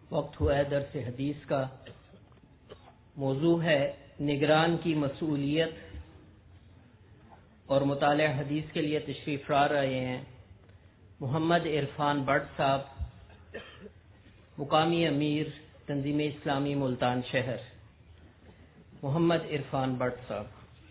وقت ہوا ہے درس حدیث کا۔ موضوع ہے نگران کی مسئولیت، اور مطالعہ حدیث کے لیے تشریف لا رہے ہیں محمد عرفان بٹ صاحب، مقامی امیر تنظیم اسلامی ملتان شہر۔ محمد عرفان بٹ صاحب۔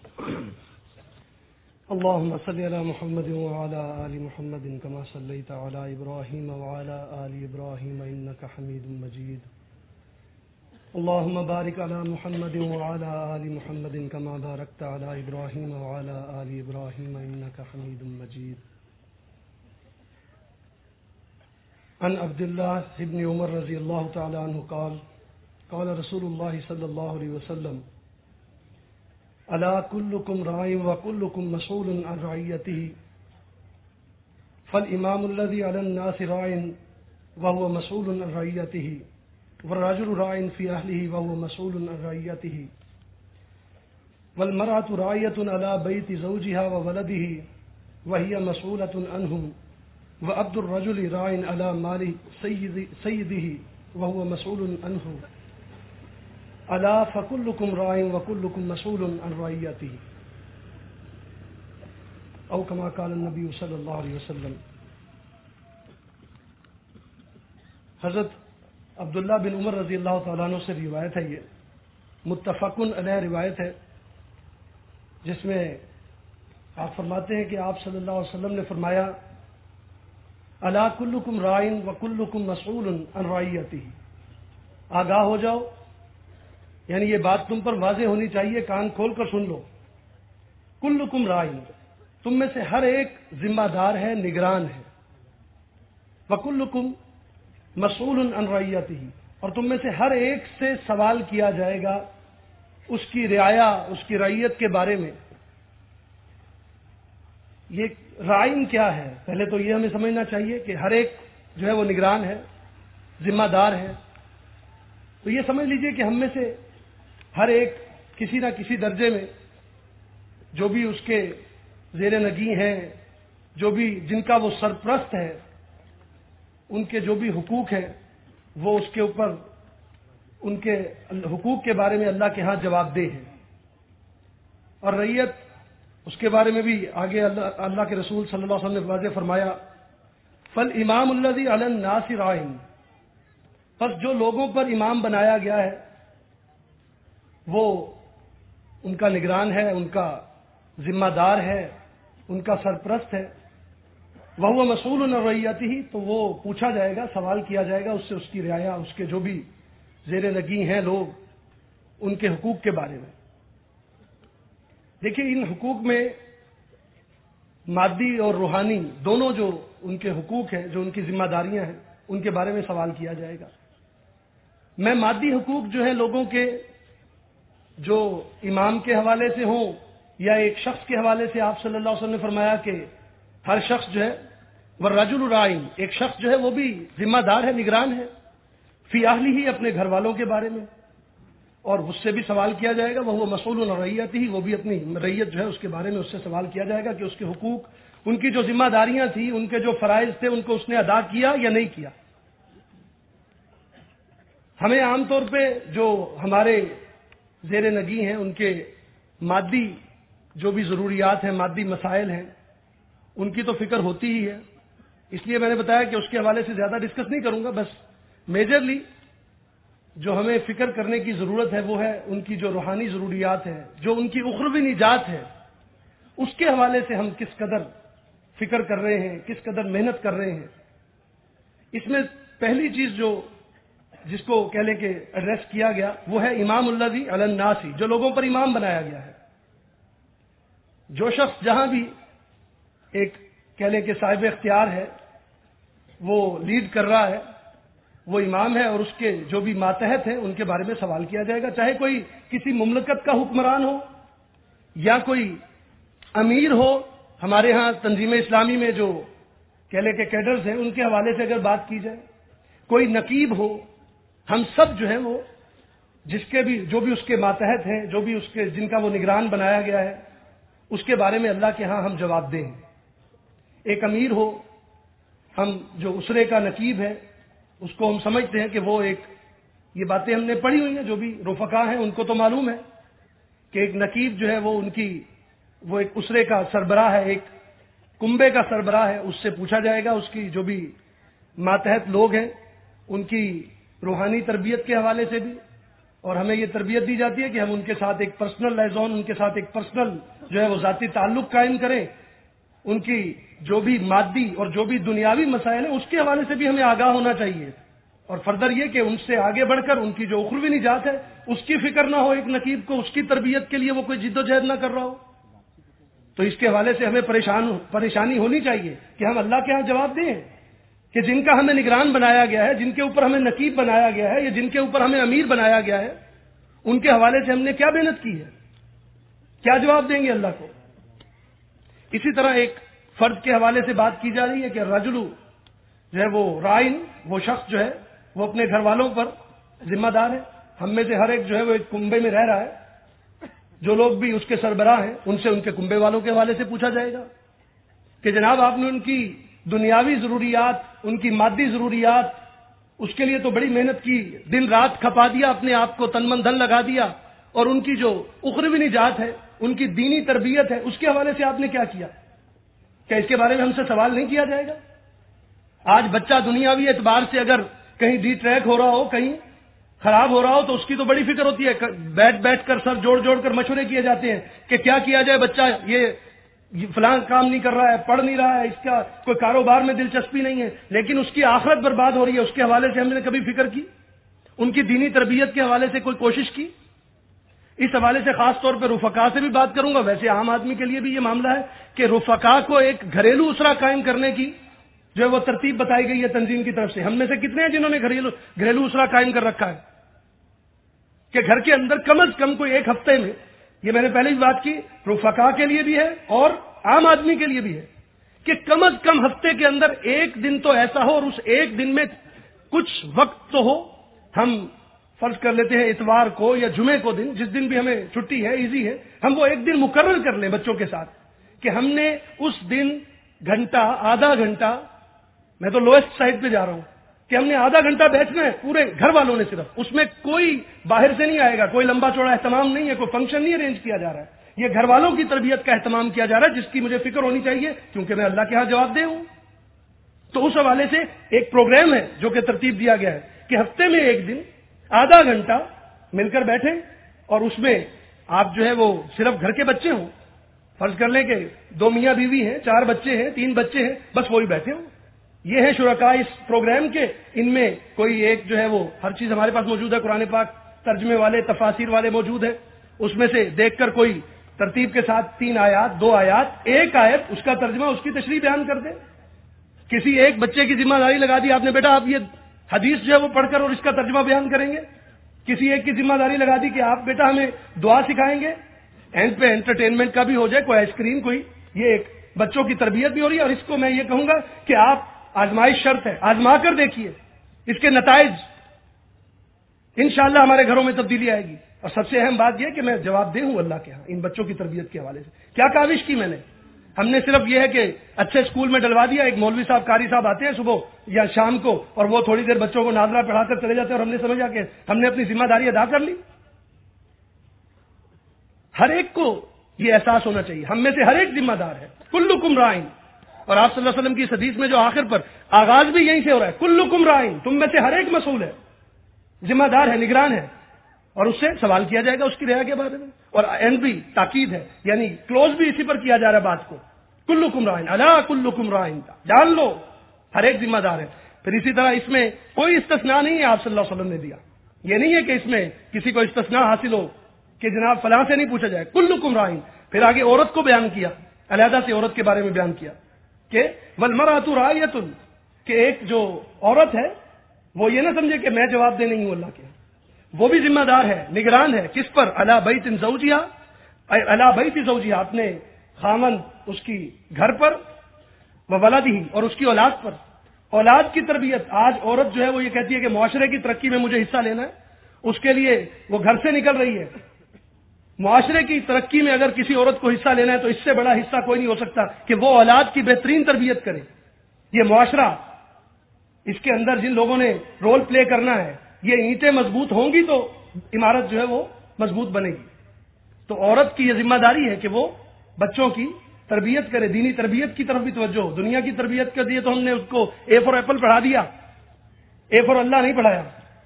اللهم صل على محمد وعلى آل محمد كما صليت على إبراهيم وعلى آل إبراهيم إنك حميد مجيد. اللهم بارك على محمد وعلى آل محمد كما باركت على إبراهيم وعلى آل إبراهيم إنك حميد مجيد. عن عبد الله بن عمر رضي الله تعالى عنه قال قال رسول الله صلى الله عليه وسلم: ألا كلكم راع وكلكم مسؤول عن رعيته، فالإمام الذي على الناس راع وهو مسؤول عن رعيته، والرجل راع في أهله وهو مسؤول عن رعيته، والمرأة راعية على بيت زوجها وولده وهي مسؤولة عنهم، وعبد الرجل راع على مال سيده وهو مسؤول عنه، الا فكلكم راع وكلكم مسؤول عن رعيته، او كما قال النبي صلی اللہ علیہ وسلم۔ حضرت عبداللہ بن عمر رضی اللہ تعالیٰ عنہ سے روایت ہے، یہ متفق علیہ روایت ہے، جس میں آپ فرماتے ہیں کہ آپ صلی اللہ علیہ وسلم نے فرمایا: الا کلکم راع وکلکم مسؤول عن رعیتہ، آگاہ ہو جاؤ، یعنی یہ بات تم پر واضح ہونی چاہیے، کان کھول کر سن لو۔ کلکم راع، تم میں سے ہر ایک ذمہ دار ہے، نگران ہے۔ وکلکم مسؤول عن رعیتہ، اور تم میں سے ہر ایک سے سوال کیا جائے گا اس کی رعایا، اس کی رعیت کے بارے میں۔ یہ راعین کیا ہے؟ پہلے تو یہ ہمیں سمجھنا چاہیے کہ ہر ایک جو ہے وہ نگران ہے، ذمہ دار ہے۔ تو یہ سمجھ لیجئے کہ ہم میں سے ہر ایک کسی نہ کسی درجے میں جو بھی اس کے زیر نگیں ہیں، جو بھی جن کا وہ سرپرست ہے، ان کے جو بھی حقوق ہیں وہ اس کے اوپر، ان کے حقوق کے بارے میں اللہ کے ہاں جواب دہ ہے۔ اور رعیت، اس کے بارے میں بھی آگے اللہ کے رسول صلی اللہ علیہ وسلم نے واضح فرمایا: فالامام الذی علی الناس راع، پس جو لوگوں پر امام بنایا گیا ہے وہ ان کا نگران ہے، ان کا ذمہ دار ہے، ان کا سرپرست ہے۔ وہو مسؤول عن رعیتہ، تو وہ پوچھا جائے گا، سوال کیا جائے گا اس سے، اس کی رعایا، اس کے جو بھی زیر نگیں ہیں لوگ، ان کے حقوق کے بارے میں۔ دیکھیے، ان حقوق میں مادی اور روحانی دونوں جو ان کے حقوق ہیں، جو ان کی ذمہ داریاں ہیں، ان کے بارے میں سوال کیا جائے گا۔ میں مادی حقوق جو ہیں لوگوں کے، جو امام کے حوالے سے ہوں یا ایک شخص کے حوالے سے، آپ صلی اللہ علیہ وسلم نے فرمایا کہ ہر شخص جو ہے، والرجل راع، ایک شخص جو ہے وہ بھی ذمہ دار ہے، نگران ہے، فی اہلہ، اپنے گھر والوں کے بارے میں، اور اس سے بھی سوال کیا جائے گا۔ وہ مسؤول عن رعیتہ، وہ بھی اپنی رعیت جو ہے اس کے بارے میں اس سے سوال کیا جائے گا کہ اس کے حقوق، ان کی جو ذمہ داریاں تھیں، ان کے جو فرائض تھے، ان کو اس نے ادا کیا یا نہیں کیا۔ ہمیں عام طور پہ جو ہمارے زیر نگیں ہیں، ان کے مادی جو بھی ضروریات ہیں، مادی مسائل ہیں، ان کی تو فکر ہوتی ہی ہے۔ اس لیے میں نے بتایا کہ اس کے حوالے سے زیادہ ڈسکس نہیں کروں گا، بس میجرلی جو ہمیں فکر کرنے کی ضرورت ہے وہ ہے ان کی جو روحانی ضروریات ہیں، جو ان کی اخروی نجات ہے، اس کے حوالے سے ہم کس قدر فکر کر رہے ہیں، کس قدر محنت کر رہے ہیں۔ اس میں پہلی چیز جو جس کو کہہ لیں کہ ایڈریس کیا گیا وہ ہے امام الذی علی الناس، جو لوگوں پر امام بنایا گیا ہے۔ جو شخص جہاں بھی ایک کہہ لیں کہ صاحب اختیار ہے، وہ لیڈ کر رہا ہے، وہ امام ہے، اور اس کے جو بھی ماتحت ہیں ان کے بارے میں سوال کیا جائے گا، چاہے کوئی کسی مملکت کا حکمران ہو یا کوئی امیر ہو۔ ہمارے ہاں تنظیم اسلامی میں جو کہہ لیں کہ کیڈرز ہیں، ان کے حوالے سے اگر بات کی جائے، کوئی نقیب ہو، ہم سب جو ہیں وہ جس کے بھی جو بھی اس کے ماتحت ہیں، جو بھی اس کے جن کا وہ نگران بنایا گیا ہے، اس کے بارے میں اللہ کے ہاں ہم جواب دیں۔ ایک امیر ہو، ہم جو اسرے کا نقیب ہے، اس کو ہم سمجھتے ہیں کہ وہ ایک، یہ باتیں ہم نے پڑھی ہوئی ہیں، جو بھی رفقا ہیں ان کو تو معلوم ہے کہ ایک نقیب جو ہے وہ ایک اسرے کا سربراہ ہے، ایک کنبے کا سربراہ ہے. اس سے پوچھا جائے گا اس کی جو بھی ماتحت لوگ ہیں ان کی روحانی تربیت کے حوالے سے بھی، اور ہمیں یہ تربیت دی جاتی ہے کہ ہم ان کے ساتھ ایک پرسنل لائزون، ان کے ساتھ ایک پرسنل جو ہے وہ ذاتی تعلق قائم کریں. ان کی جو بھی مادی اور جو بھی دنیاوی مسائل ہیں اس کے حوالے سے بھی ہمیں آگاہ ہونا چاہیے، اور فردر یہ کہ ان سے آگے بڑھ کر ان کی جو اخروی نجات ہے اس کی فکر نہ ہو ایک نقیب کو، اس کی تربیت کے لیے وہ کوئی جد و جہد نہ کر رہا ہو. تو اس کے حوالے سے ہمیں پریشانی ہونی چاہیے کہ ہم اللہ کے ہاں جواب دیں کہ جن کا ہمیں نگران بنایا گیا ہے، جن کے اوپر ہمیں نقیب بنایا گیا ہے، یا جن کے اوپر ہمیں امیر بنایا گیا ہے، ان کے حوالے سے ہم نے کیا محنت کی ہے، کیا جواب دیں گے اللہ کو. اسی طرح ایک فرد کے حوالے سے بات کی جا رہی ہے کہ رجلو جو ہے وہ رائن، وہ شخص جو ہے وہ اپنے گھر والوں پر ذمہ دار ہے. ہم میں سے ہر ایک جو ہے وہ ایک کنبے میں رہ رہا ہے، جو لوگ بھی اس کے سربراہ ہیں ان سے ان کے کنبے والوں کے حوالے سے پوچھا جائے گا کہ جناب آپ نے ان کی دنیاوی ضروریات، ان کی مادی ضروریات، اس کے لیے تو بڑی محنت کی، دن رات کھپا دیا، اپنے آپ کو تن من دھن لگا دیا، اور ان کی جو اخروی نجات ہے، ان کی دینی تربیت ہے، اس کے حوالے سے آپ نے کیا کیا؟ کیا اس کے بارے میں ہم سے سوال نہیں کیا جائے گا؟ آج بچہ دنیاوی اعتبار سے اگر کہیں ڈی ٹریک ہو رہا ہو، کہیں خراب ہو رہا ہو، تو اس کی تو بڑی فکر ہوتی ہے، بیٹھ کر سر جوڑ کر مشورے کیے جاتے ہیں کہ کیا کیا جائے، بچہ یہ فلاں کام نہیں کر رہا ہے، پڑھ نہیں رہا ہے، اس کا کوئی کاروبار میں دلچسپی نہیں ہے، لیکن اس کی آخرت برباد ہو رہی ہے، اس کے حوالے سے ہم نے کبھی فکر کی؟ ان کی دینی تربیت کے حوالے سے کوئی کوشش کی؟ اس حوالے سے خاص طور پہ رفقا سے بھی بات کروں گا. ویسے عام آدمی کے لیے بھی یہ معاملہ ہے کہ رفقا کو ایک گھریلو اسرہ قائم کرنے کی جو ہے وہ ترتیب بتائی گئی ہے تنظیم کی طرف سے. ہم میں سے کتنے ہیں جنہوں نے گھریلو اسرہ قائم کر رکھا ہے کہ گھر کے اندر کم از کم کوئی ایک ہفتے میں، یہ میں نے پہلے بھی بات کی، رفقا کے لیے بھی ہے اور عام آدمی کے لیے بھی ہے، کہ کم از کم ہفتے کے اندر ایک دن تو ایسا ہو، اور اس ایک دن میں کچھ وقت تو ہو. ہم فرض کر لیتے ہیں اتوار کو یا جمعے کو دن، جس دن بھی ہمیں چھٹی ہے، ایزی ہے، ہم وہ ایک دن مقرر کر لیں بچوں کے ساتھ کہ ہم نے اس دن گھنٹہ، آدھا گھنٹہ، میں تو لوئسٹ سائڈ پہ جا رہا ہوں، کہ ہم نے آدھا گھنٹہ بیٹھنا ہے پورے گھر والوں نے، صرف اس میں کوئی باہر سے نہیں آئے گا، کوئی لمبا چوڑا اہتمام نہیں ہے، کوئی فنکشن نہیں ارینج کیا جا رہا ہے، یہ گھر والوں کی تربیت کا اہتمام کیا جا رہا ہے، جس کی مجھے فکر ہونی چاہیے کیونکہ میں اللہ کے ہاں جواب دہ ہوں. تو اس حوالے سے ایک پروگرام ہے جو کہ ترتیب دیا گیا ہے کہ ہفتے میں ایک دن آدھا گھنٹہ مل کر بیٹھیں، اور اس میں آپ جو ہے وہ صرف گھر کے بچے ہوں، فرض کر لیں کہ 2 میاں بیوی ہیں، 4 بچے ہیں، 3 بچے ہیں، بس وہی بیٹھے ہوں. یہ ہے شرکاء اس پروگرام کے. ان میں کوئی ایک جو ہے وہ ہر چیز ہمارے پاس موجود ہے، قرآن پاک ترجمے والے، تفاسیر والے موجود ہیں، اس میں سے دیکھ کر کوئی ترتیب کے ساتھ 3 آیات، 2 آیات، 1 آیت، اس کا ترجمہ، اس کی تشریح بیان کر دے. کسی ایک بچے کی ذمہ داری لگا دی آپ نے، بیٹا آپ یہ حدیث جو ہے وہ پڑھ کر اور اس کا ترجمہ بیان کریں گے. کسی ایک کی ذمہ داری لگا دی کہ آپ بیٹا ہمیں دعا سکھائیں گے. اینڈ پہ انٹرٹینمنٹ کا بھی ہو جائے، کوئی آئس کریم، کوئی، یہ ایک بچوں کی تربیت بھی ہو رہی ہے. اور اس کو میں یہ کہوں گا کہ آپ آزمائش شرط ہے، آزما کر دیکھیے، اس کے نتائج انشاءاللہ ہمارے گھروں میں تبدیلی آئے گی. اور سب سے اہم بات یہ کہ میں جواب دہ ہوں اللہ کے ہاں ان بچوں کی تربیت کے حوالے سے. کیا کاوش کی میں نے؟ ہم نے صرف یہ ہے کہ اچھے اسکول میں ڈلوا دیا، ایک مولوی صاحب، قاری صاحب آتے ہیں صبح یا شام کو، اور وہ تھوڑی دیر بچوں کو ناظرہ پڑھا کر چلے جاتے ہیں، اور ہم نے سمجھا کہ ہم نے اپنی ذمہ داری ادا کر لی. ہر ایک کو یہ احساس ہونا چاہیے ہم میں سے ہر ایک ذمہ دار ہے. کلکم رائن، اور آپ صلی اللہ علیہ وسلم کی اس حدیث میں جو آخر پر آغاز بھی یہیں سے ہو رہا ہے، کلکم رائن، تم میں سے ہر ایک مسئول ہے، ذمہ دار ہے، نگران ہے، اور اس سے سوال کیا جائے گا اس کی رعایا کے بارے میں. اور اینڈ بھی تاکید ہے، یعنی کلوز بھی اسی پر کیا جا رہا ہے بات کو، کلکم رائن، الا کلکم رائن، جان لو ہر ایک ذمہ دار ہے. پھر اسی طرح اس میں کوئی استثناء نہیں ہے آپ صلی اللہ علیہ وسلم نے دیا. یہ نہیں ہے کہ اس میں کسی کو استثناء حاصل ہو کہ جناب فلاں سے نہیں پوچھا جائے، کلکم رائن. پھر آگے عورت کو بیان کیا، علیحدہ سے عورت کے بارے میں بیان کیا کہ والمرأۃ راعیۃ، کہ ایک جو عورت ہے وہ یہ نہ سمجھے کہ میں جواب دہ نہیں ہوں اللہ کے، وہ بھی ذمہ دار ہے، نگران ہے. کس پر؟ علی بیت زوجہا، علی بیت زوجہا، اپنے خامن اس کی گھر پر، وولدہ، اور اس کی اولاد پر. اولاد کی تربیت. آج عورت جو ہے وہ یہ کہتی ہے کہ معاشرے کی ترقی میں مجھے حصہ لینا ہے، اس کے لیے وہ گھر سے نکل رہی ہے. معاشرے کی ترقی میں اگر کسی عورت کو حصہ لینا ہے تو اس سے بڑا حصہ کوئی نہیں ہو سکتا کہ وہ اولاد کی بہترین تربیت کرے. یہ معاشرہ اس کے اندر جن لوگوں نے رول پلے کرنا ہے، یہ اینٹیں مضبوط ہوں گی تو عمارت جو ہے وہ مضبوط بنے گی. تو عورت کی یہ ذمہ داری ہے کہ وہ بچوں کی تربیت کرے، دینی تربیت کی طرف بھی توجہ ہو. دنیا کی تربیت کر دی تو ہم نے اس کو اے فار ایپل پڑھا دیا، اے فار اللہ نہیں پڑھایا.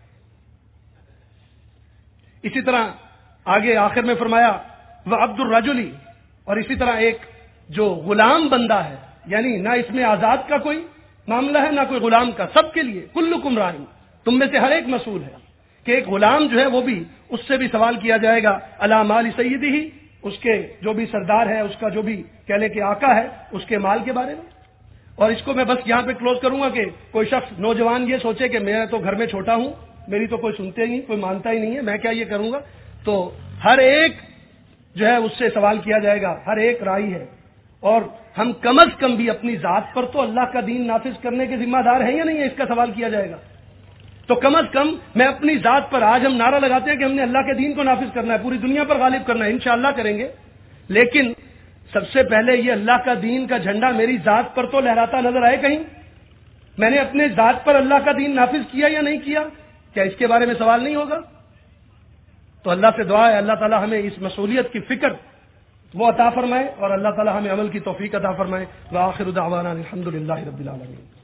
اسی طرح آگے آخر میں فرمایا وہ عبد الرجلی، اور اسی طرح ایک جو غلام بندہ ہے، یعنی نہ اس میں آزاد کا کوئی معاملہ ہے نہ کوئی غلام کا، سب کے لیے کلکم راعٍ، تم میں سے ہر ایک مسئول ہے. کہ ایک غلام جو ہے وہ بھی، اس سے بھی سوال کیا جائے گا علی مال سیدہ، اس کے جو بھی سردار ہے، اس کا جو بھی کہہ لے کہ آقا ہے، اس کے مال کے بارے میں. اور اس کو میں بس یہاں پہ کلوز کروں گا کہ کوئی شخص نوجوان یہ سوچے کہ میں تو گھر میں چھوٹا ہوں، میری تو کوئی سنتے ہی نہیں، کوئی مانتا ہی نہیں ہے، میں کیا یہ کروں گا. تو ہر ایک جو ہے اس سے سوال کیا جائے گا، ہر ایک رائی ہے. اور ہم کم از کم بھی اپنی ذات پر تو اللہ کا دین نافذ کرنے کے ذمہ دار ہیں یا نہیں ہے، اس کا سوال کیا جائے گا. تو کم از کم میں اپنی ذات پر، آج ہم نعرہ لگاتے ہیں کہ ہم نے اللہ کے دین کو نافذ کرنا ہے، پوری دنیا پر غالب کرنا ہے، انشاءاللہ کریں گے، لیکن سب سے پہلے یہ اللہ کا دین کا جھنڈا میری ذات پر تو لہراتا نظر آئے کہیں. میں نے اپنے ذات پر اللہ کا دین نافذ کیا یا نہیں کیا، کیا اس کے بارے میں سوال نہیں ہوگا؟ تو اللہ سے دعا ہے اللہ تعالی ہمیں اس مسئولیت کی فکر وہ عطا فرمائے، اور اللہ تعالی ہمیں عمل کی توفیق عطا فرمائے. وآخر دعوانا الحمدللہ رب العالمین.